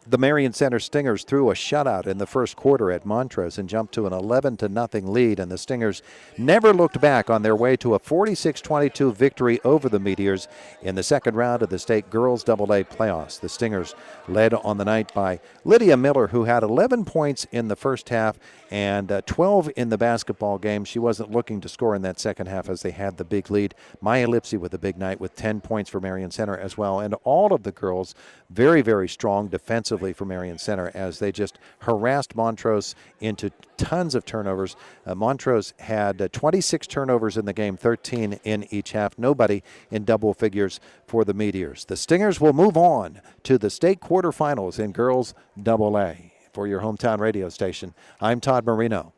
The Marion Center Stingers threw a shutout in the first quarter at Montrose and jumped to an 11-0 lead, and the Stingers never looked back on their way to a 46-22 victory over the Meteors in the second round of the state girls AA playoffs. The Stingers led on the night by Lydia Miller, who had 11 points in the first half and 12 in the basketball game. She wasn't looking to score in that second half as they had the big lead. Maya Lipsy with a big night with 10 points for Marion Center as well, and all of the girls very, very strong defensively for Marion Center as they just harassed Montrose into tons of turnovers. Montrose had 26 turnovers in the game, 13 in each half. Nobody in double figures for the Meteors. The Stingers will move on to the state quarterfinals in girls AA. For your hometown radio station, I'm Todd Marino.